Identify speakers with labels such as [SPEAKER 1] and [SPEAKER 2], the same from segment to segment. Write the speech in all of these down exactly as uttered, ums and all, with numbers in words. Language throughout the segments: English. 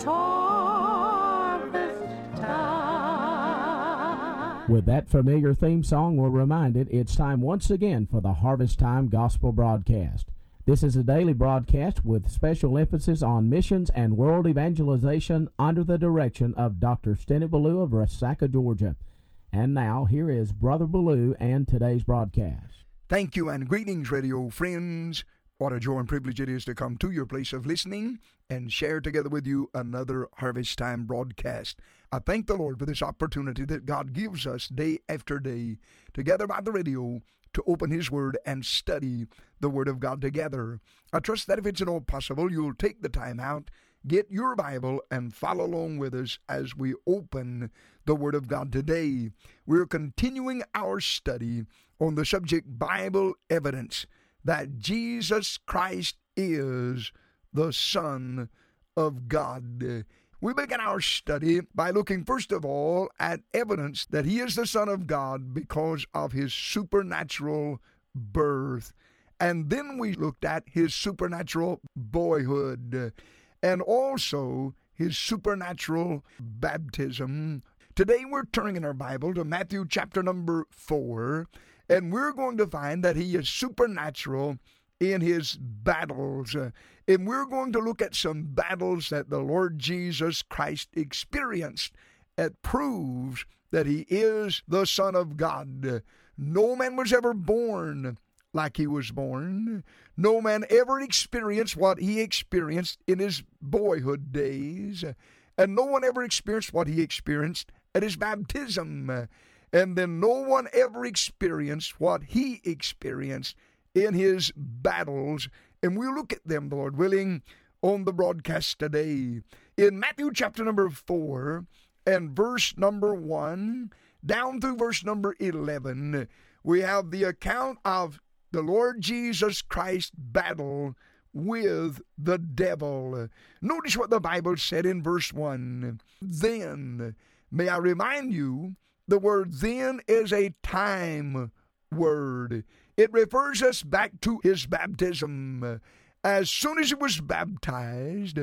[SPEAKER 1] It's harvest time.
[SPEAKER 2] With that familiar theme song, we're reminded it's time once again for the Harvest Time Gospel Broadcast. This is a daily broadcast with special emphasis on missions and world evangelization under the direction of Doctor Stennett Ballou of Resaca, Georgia. And now, here is Brother Ballou and today's broadcast.
[SPEAKER 3] Thank you and greetings, radio friends. What a joy and privilege it is to come to your place of listening and share together with you another Harvest Time broadcast. I thank the Lord for this opportunity that God gives us day after day to gather by the radio to open His Word and study the Word of God together. I trust that if it's at all possible, you'll take the time out, get your Bible, and follow along with us as we open the Word of God today. We're continuing our study on the subject Bible evidence that Jesus Christ is the Son of God. We begin our study by looking first of all at evidence that He is the Son of God because of His supernatural birth. And then we looked at His supernatural boyhood and also His supernatural baptism. Today we're turning in our Bible to Matthew chapter number four, and we're going to find that He is supernatural in His battles. Uh, and we're going to look at some battles that the Lord Jesus Christ experienced that proves that He is the Son of God. Uh, no man was ever born like He was born. No man ever experienced what He experienced in His boyhood days. Uh, and no one ever experienced what He experienced at His baptism. Uh, and then no one ever experienced what He experienced in His battles, and we'll look at them, the Lord willing, on the broadcast today. In Matthew chapter number four and verse number one, down through verse number eleven, we have the account of the Lord Jesus Christ's battle with the devil. Notice what the Bible said in verse one. Then, may I remind you, the word then is a time word. It refers us back to His baptism. As soon as He was baptized,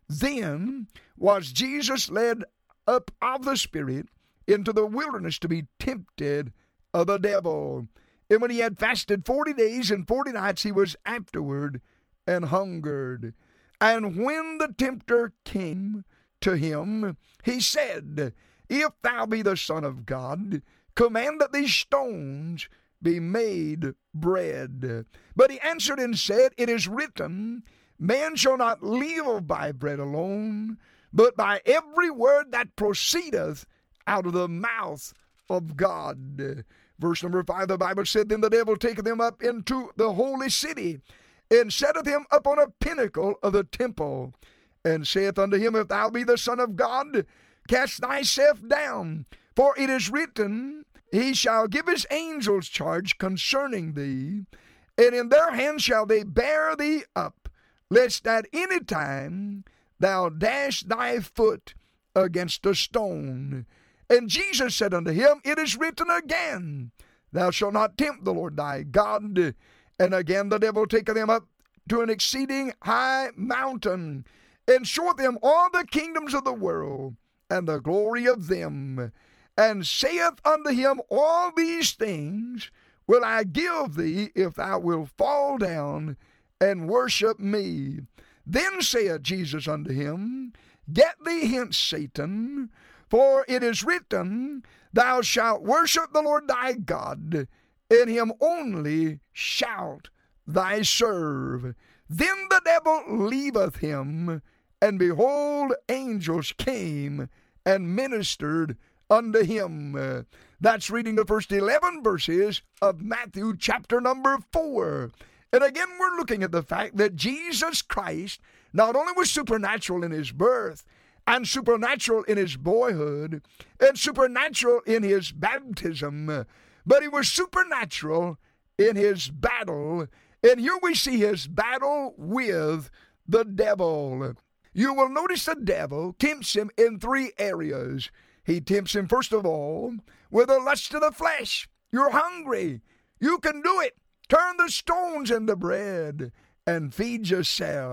[SPEAKER 3] then was Jesus led up of the Spirit into the wilderness to be tempted of the devil. And when He had fasted forty days and forty nights, He was afterward and hungered. And when the tempter came to Him, He said, If thou be the Son of God, command that these stones be made bread. But He answered and said, It is written, Man shall not live by bread alone, but by every word that proceedeth out of the mouth of God. Verse number five, the Bible said, Then the devil taketh him up into the holy city, and setteth him up on a pinnacle of the temple, and saith unto him, If thou be the Son of God, cast thyself down, for it is written, He shall give His angels charge concerning thee, and in their hands shall they bear thee up, lest at any time thou dash thy foot against a stone. And Jesus said unto him, It is written again, Thou shalt not tempt the Lord thy God. And again the devil taketh him up to an exceeding high mountain, and showeth him all the kingdoms of the world, and the glory of them, and saith unto him, All these things will I give thee, if thou wilt fall down and worship me. Then saith Jesus unto him, Get thee hence, Satan, for it is written, Thou shalt worship the Lord thy God, and Him only shalt thou serve. Then the devil leaveth him, and behold, angels came and ministered unto him. Uh, that's reading the first eleven verses of Matthew chapter number four. And again, we're looking at the fact that Jesus Christ not only was supernatural in His birth, and supernatural in His boyhood, and supernatural in His baptism, but He was supernatural in His battle. And here we see His battle with the devil. You will notice the devil tempts Him in three areas. He tempts him, first of all, with the lust of the flesh. You're hungry. You can do it. Turn the stones into bread and feed yourself.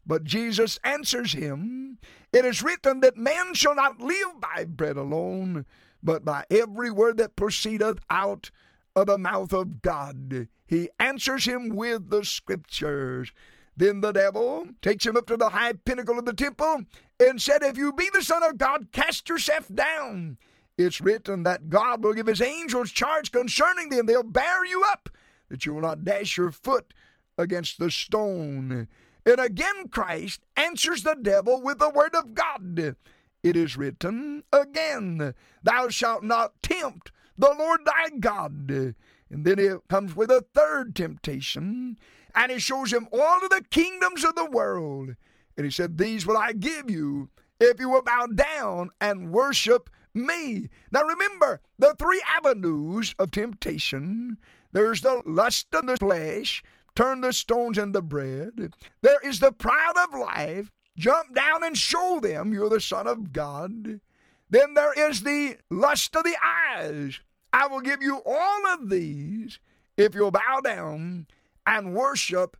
[SPEAKER 3] But Jesus answers him, "It is written that man shall not live by bread alone, but by every word that proceedeth out of the mouth of God." He answers him with the Scriptures. Then the devil takes him up to the high pinnacle of the temple and said, "If you be the Son of God, cast yourself down. It's written that God will give his angels charge concerning thee, and they'll bear you up, that you will not dash your foot against the stone." And again Christ answers the devil with the word of God. "It is written again, thou shalt not tempt the Lord thy God." And then it comes with a third temptation, and he shows him all of the kingdoms of the world. And he said, "These will I give you if you will bow down and worship me." Now remember, the three avenues of temptation. There's the lust of the flesh, turn the stones into bread. There is the pride of life, jump down and show them you're the Son of God. Then there is the lust of the eyes. I will give you all of these if you'll bow down and worship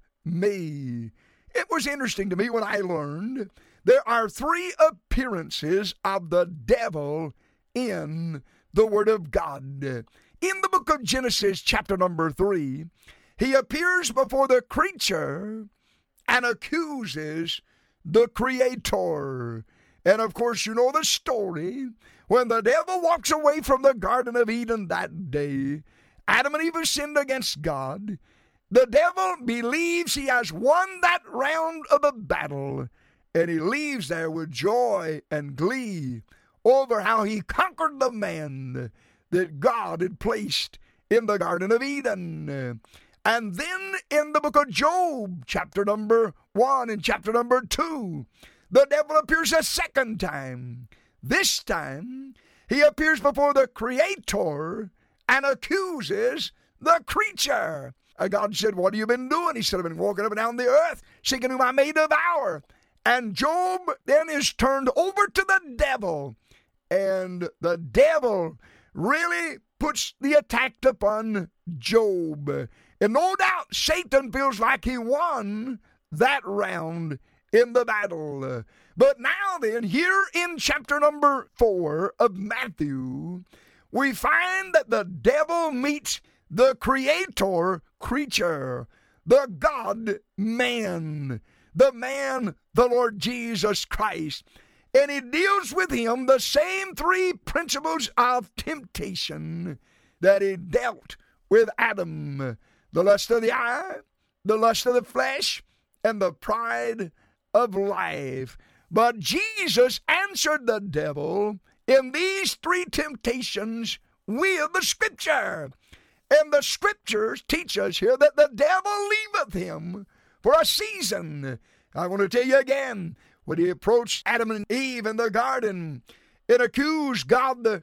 [SPEAKER 3] me. It was interesting to me when I learned there are three appearances of the devil in the Word of God. In the book of Genesis, chapter number three, he appears before the creature and accuses the Creator. And of course, you know the story. When the devil walks away from the Garden of Eden that day, Adam and Eve have sinned against God. The devil believes he has won that round of the battle, and he leaves there with joy and glee over how he conquered the man that God had placed in the Garden of Eden. And then in the book of Job, chapter number one and chapter number two, the devil appears a second time. This time, he appears before the Creator and accuses the creature. And God said, "What have you been doing?" He said, "I've been walking up and down the earth, seeking whom I may devour." And Job then is turned over to the devil. And the devil really puts the attack upon Job. And no doubt Satan feels like he won that round in the battle. But now then, here in chapter number four of Matthew, we find that the devil meets the Creator creature, the God-man, the man, the Lord Jesus Christ. And he deals with him the same three principles of temptation that he dealt with Adam: the lust of the eye, the lust of the flesh, and the pride of life. But Jesus answered the devil in these three temptations with the Scripture. And the Scriptures teach us here that the devil leaveth him for a season. I want to tell you again, when he approached Adam and Eve in the garden, it accused God the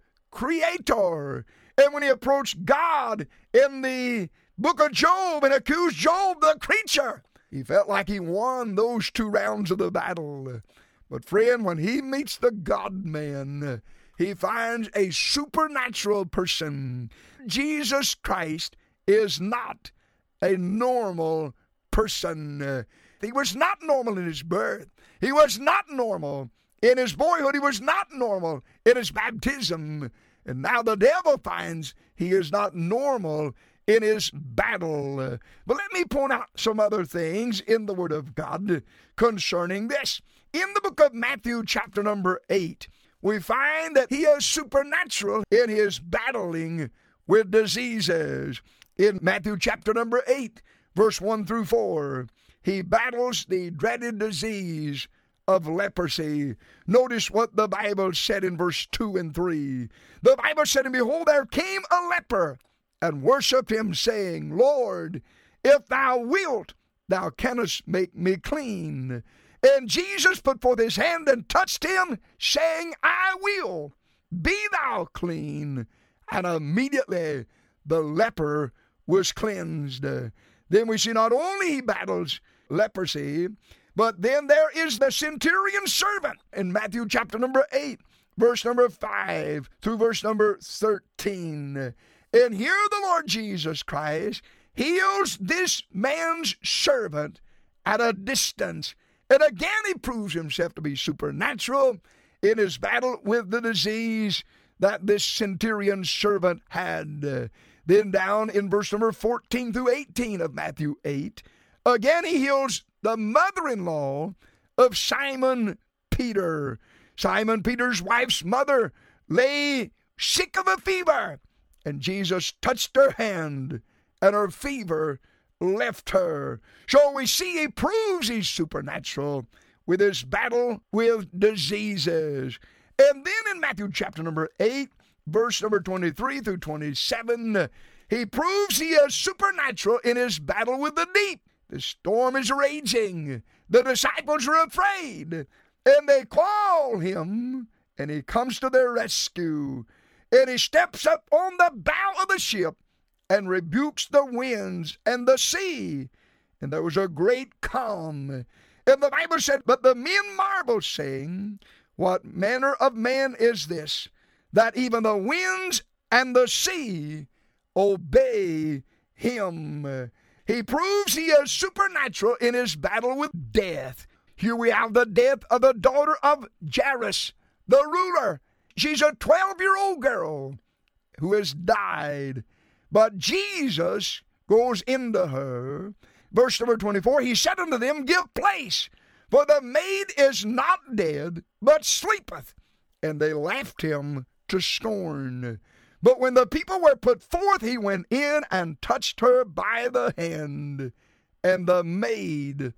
[SPEAKER 3] Creator. And when he approached God in the book of Job and accused Job the creature, he felt like he won those two rounds of the battle. But friend, when he meets the God-man, he finds a supernatural person. Jesus Christ is not a normal person. He was not normal in his birth. He was not normal in his boyhood. He was not normal in his baptism. And now the devil finds he is not normal in his battle. But let me point out some other things in the Word of God concerning this. In the book of Matthew, chapter number eight, we find that he is supernatural in his battling with diseases. In Matthew chapter number eight, verse one through four, he battles the dreaded disease of leprosy. Notice what the Bible said in verse two and three. The Bible said, "And behold, there came a leper, and worshipped him, saying, Lord, if thou wilt, thou canst make me clean. And Jesus put forth his hand and touched him, saying, I will, be thou clean. And immediately the leper was cleansed." Then we see not only he battles leprosy, but then there is the centurion servant in Matthew chapter number eight, verse number five through verse number thirteen. And here the Lord Jesus Christ heals this man's servant at a distance. And again, he proves himself to be supernatural in his battle with the disease that this centurion servant had. Uh, then down in verse number fourteen through eighteen of Matthew eight, again he heals the mother-in-law of Simon Peter. Simon Peter's wife's mother lay sick of a fever, and Jesus touched her hand, and her fever left her. So we see he proves he's supernatural with his battle with diseases. And then in Matthew chapter number eight, verse number twenty-three through twenty-seven, he proves he is supernatural in his battle with the deep. The storm is raging. The disciples are afraid, and they call him, and he comes to their rescue. And he steps up on the bow of the ship and rebukes the winds and the sea. And there was a great calm. And the Bible said, but the men marveled, saying, what manner of man is this, that even the winds and the sea obey him? He proves he is supernatural in his battle with death. Here we have the death of the daughter of Jairus, the ruler. She's a twelve-year-old girl who has died. But Jesus goes into her. Verse number twenty-four, he said unto them, give place, for the maid is not dead, but sleepeth. And they laughed him to scorn. But when the people were put forth, he went in and touched her by the hand, and the maid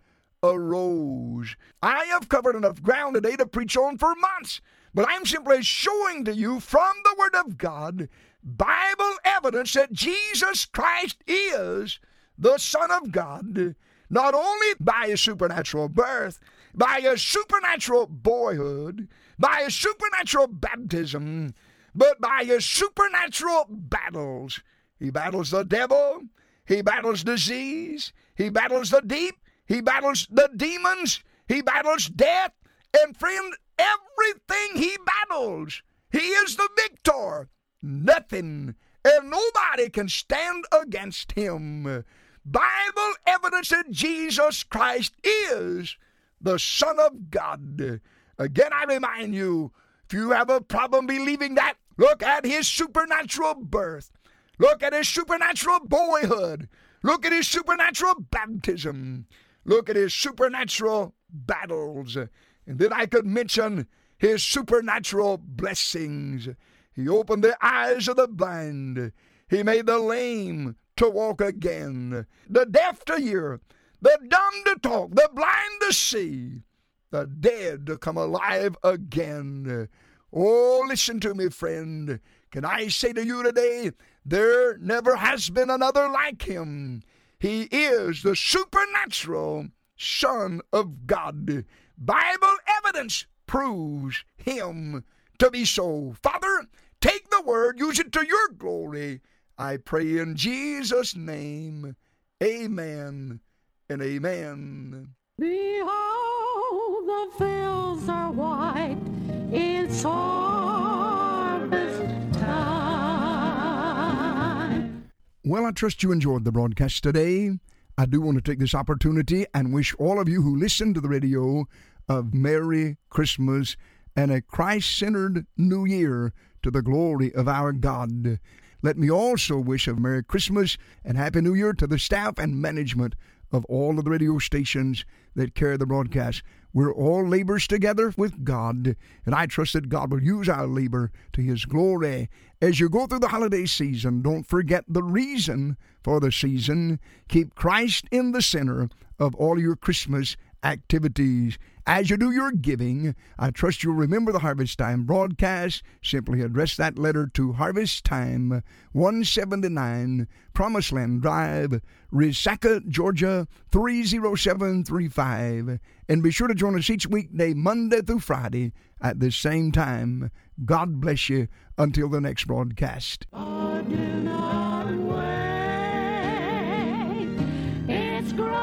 [SPEAKER 3] arose. I have covered enough ground today to preach on for months, but I'm simply showing to you from the Word of God Bible evidence that Jesus Christ is the Son of God, not only by his supernatural birth, by his supernatural boyhood, by his supernatural baptism, but by his supernatural battles. He battles the devil, he battles disease, he battles the deep, he battles the demons, he battles death, and friend, everything he battles, he is the victor. Nothing and nobody can stand against him. Bible evidence that Jesus Christ is the Son of God. Again, I remind you, if you have a problem believing that, look at his supernatural birth. Look at his supernatural boyhood. Look at his supernatural baptism. Look at his supernatural battles. And then I could mention his supernatural blessings. He opened the eyes of the blind. He made the lame to walk again, the deaf to hear, the dumb to talk, the blind to see, the dead to come alive again. Oh, listen to me, friend. Can I say to you today, there never has been another like him. He is the supernatural Son of God. Bible evidence proves him to be so. Father, take the word, use it to your glory. I pray in Jesus' name. Amen and amen.
[SPEAKER 1] Behold, the fields are white, it's harvest time.
[SPEAKER 3] Well, I trust you enjoyed the broadcast today. I do want to take this opportunity and wish all of you who listen to the radio a Merry Christmas and a Christ-centered New Year to the glory of our God. Let me also wish a Merry Christmas and Happy New Year to the staff and management of all of the radio stations that carry the broadcast. We're all laborers together with God, and I trust that God will use our labor to his glory. As you go through the holiday season, don't forget the reason for the season. Keep Christ in the center of all your Christmas activities. As you do your giving, I trust you'll remember the Harvest Time broadcast. Simply address that letter to Harvest Time, one seventy-nine Promised Land Drive, Resaca, Georgia, three oh seven three five. And be sure to join us each weekday, Monday through Friday, at the same time. God bless you until the next broadcast.
[SPEAKER 1] Oh, do not wait. It's great.